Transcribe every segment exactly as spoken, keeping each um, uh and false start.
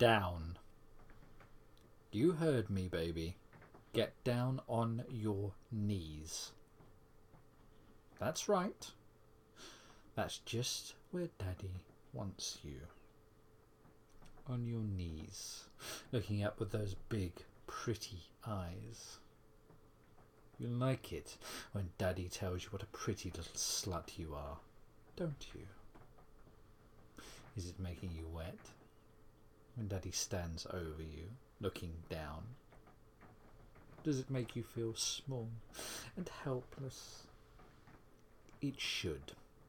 down. You heard me, baby. Get down on your knees. That's right. That's just where Daddy wants you. On your knees, looking up with those big, pretty eyes. You like it when Daddy tells you what a pretty little slut you are, don't you? Is it making you wet? When Daddy stands over you, looking down, does it make you feel small and helpless? It should.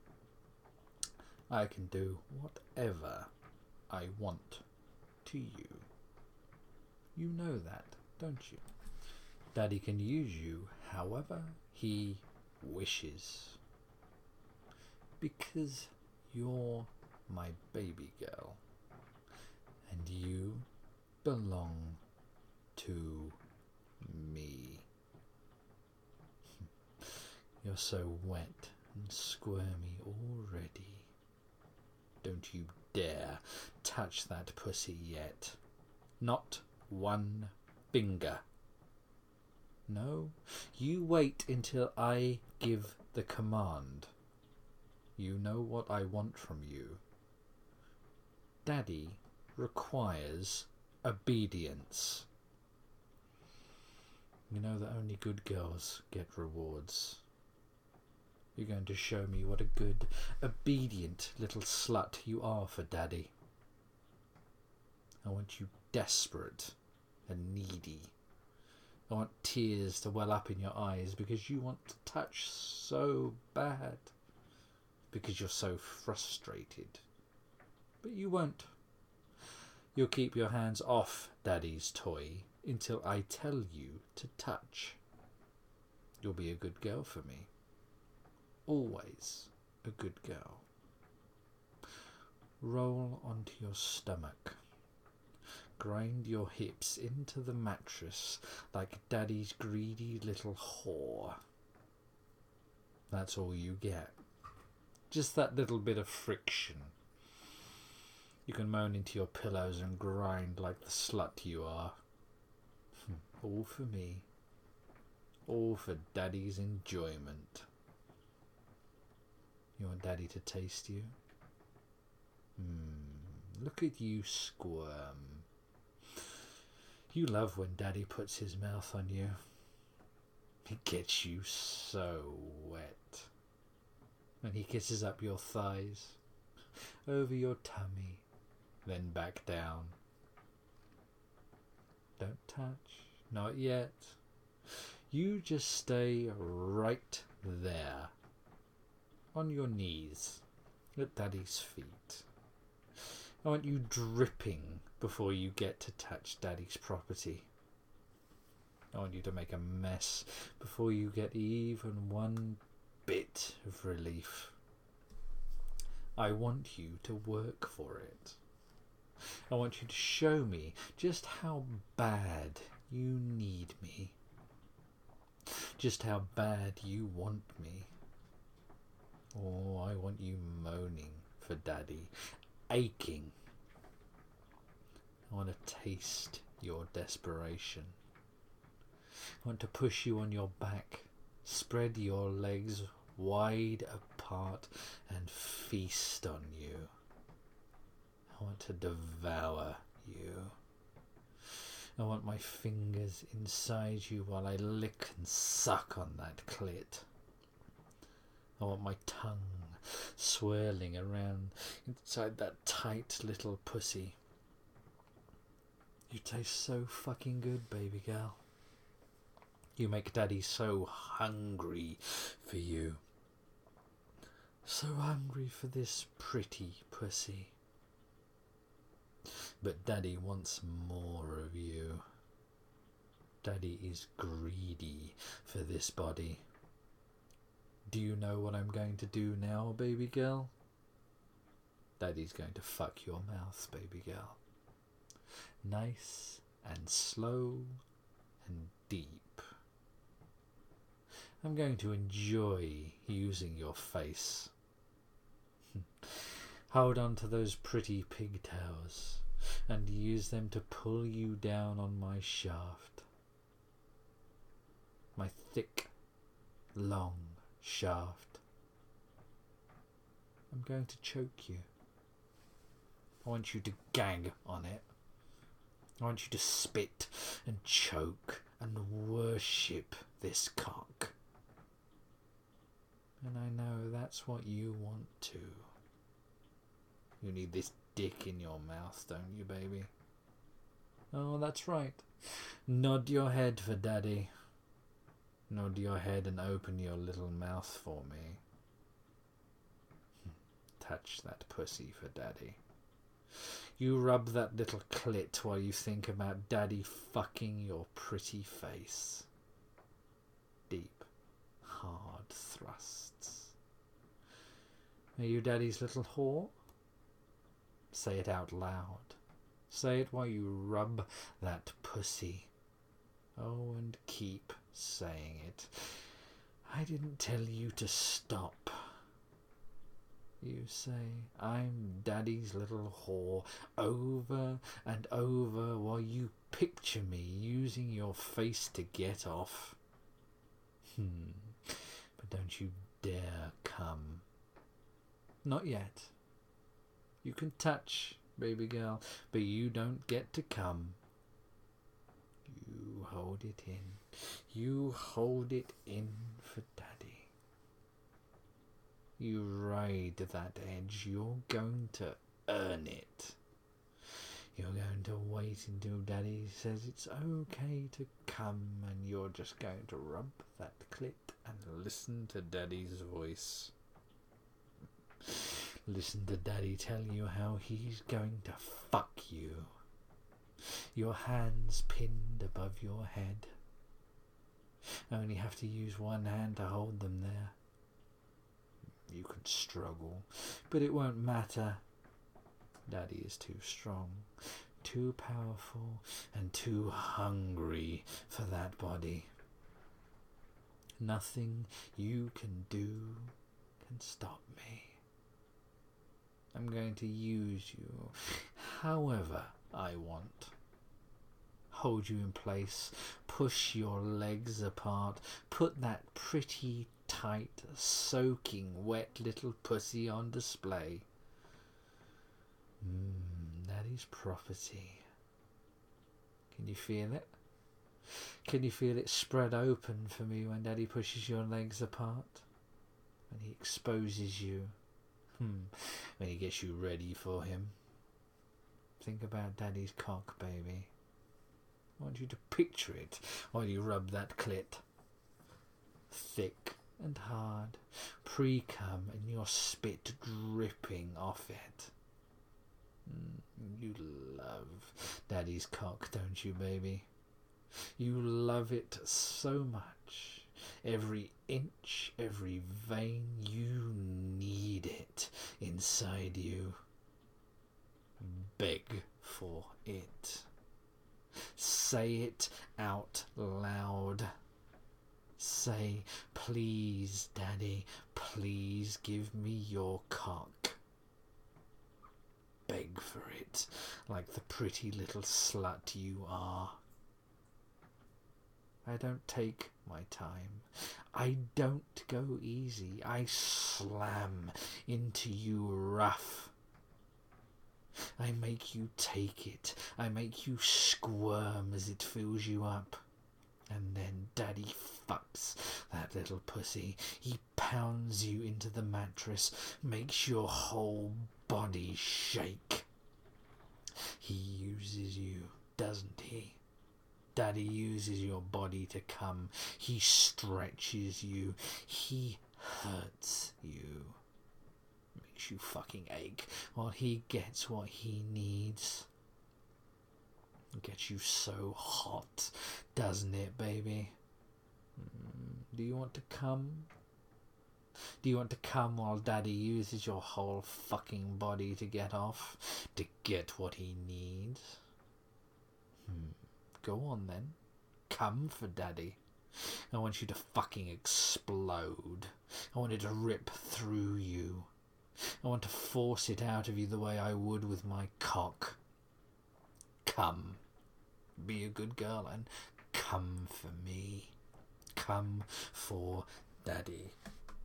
I can do whatever I want to you. You know that, don't you? Daddy can use you however he wishes. Because you're my baby girl. And you belong to me. You're so wet and squirmy already. Don't you dare touch that pussy yet. Not one finger. No, you wait until I give the command. You know what I want from you. Daddy requires obedience. You know that only good girls get rewards. You're going to show me what a good, obedient little slut you are for Daddy. I want you desperate and needy. I want tears to well up in your eyes because you want to touch so bad. Because you're so frustrated. But you won't. You'll keep your hands off Daddy's toy until I tell you to touch. You'll be a good girl for me. Always a good girl. Roll onto your stomach. Grind your hips into the mattress like Daddy's greedy little whore. That's all you get. Just that little bit of friction. You can moan into your pillows and grind like the slut you are. All for me. All for Daddy's enjoyment. You want Daddy to taste you? Mm, look at you squirm. You love when Daddy puts his mouth on you. It gets you so wet. When he kisses up your thighs, over your tummy, then back down. Don't touch, not yet. You just stay right there, on your knees, at Daddy's feet. I want you dripping before you get to touch Daddy's property. I want you to make a mess before you get even one bit of relief. I want you to work for it. I want you to show me just how bad you need me. Just how bad you want me. Oh, I want you moaning for Daddy, aching. I want to taste your desperation. I want to push you on your back, spread your legs wide apart and feast on you. I want to devour you. I want my fingers inside you while I lick and suck on that clit. I want my tongue swirling around inside that tight little pussy. You taste so fucking good, baby girl. You make Daddy so hungry for you. So hungry for this pretty pussy. But Daddy wants more of you. Daddy is greedy for this body. Do you know what I'm going to do now, baby girl? Daddy's going to fuck your mouth, baby girl. Nice and slow and deep. I'm going to enjoy using your face. Hold on to those pretty pigtails. and use them to pull you down on my shaft. My thick, long shaft. I'm going to choke you. I want you to gag on it. I want you to spit and choke and worship this cock. And I know that's what you want too. You need this dick in your mouth, don't you, baby? Oh, that's right. Nod your head for daddy. Nod your head and open your little mouth for me. Touch that pussy for daddy. You rub that little clit while you think about daddy fucking your pretty face. Deep, hard thrusts. Are you daddy's little whore? Say it out loud. Say it while you rub that pussy. Oh, and keep saying it. I didn't tell you to stop. You say, I'm daddy's little whore, over and over while you picture me using your face to get off. Hmm. But don't you dare come. Not yet. You can touch, baby girl, but you don't get to come. You hold it in. You hold it in for daddy. You ride that edge. You're going to earn it. You're going to wait until daddy says it's okay to come, and you're just going to rub that clit and listen to daddy's voice. Listen to daddy tell you how he's going to fuck you. Your hands pinned above your head. Only have to use one hand to hold them there. You can struggle, but it won't matter. Daddy is too strong, too powerful, and too hungry for that body. Nothing you can do can stop me. I'm going to use you however I want. Hold you in place, push your legs apart, put that pretty tight, soaking wet little pussy on display. Mmm, daddy's property. Can you feel it? Can you feel it spread open for me when daddy pushes your legs apart? When he exposes you? Hmm, when he gets you ready for him? Think about daddy's cock, baby. I want you to picture it while you rub that clit. Thick and hard, pre-cum and your spit dripping off it. Mm, you love daddy's cock, don't you, baby? You love it so much. Every inch, every vein, you need it inside you. Beg for it. Say it out loud. Say, please, daddy, please give me your cock. Beg for it, like the pretty little slut you are. I don't take my time. I don't go easy. I slam into you rough. I make you take it. I make you squirm as it fills you up. And then daddy fucks that little pussy. He pounds you into the mattress, makes your whole body shake. He uses you, doesn't he? Daddy uses your body to come. He stretches you. He hurts you. Makes you fucking ache while he gets what he needs. It gets you so hot, doesn't it, baby? Mm, do you want to come? Do you want to come while daddy uses your whole fucking body to get off? To get what he needs? Hmm. Go on then. Come for daddy. I want you to fucking explode. I want it to rip through you. I want to force it out of you the way I would with my cock. come. Be a good girl and come for me. Come for Daddy.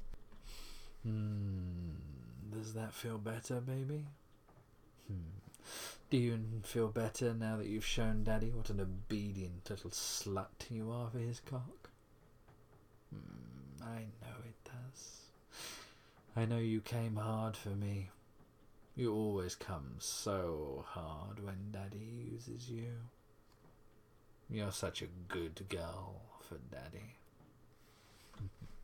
Hmm. Does that feel better, baby? Hmm. Do you feel better now that you've shown Daddy what an obedient little slut you are for his cock? Hmm. I know it does. I know you came hard for me. You always come so hard when Daddy uses you. You're such a good girl for Daddy.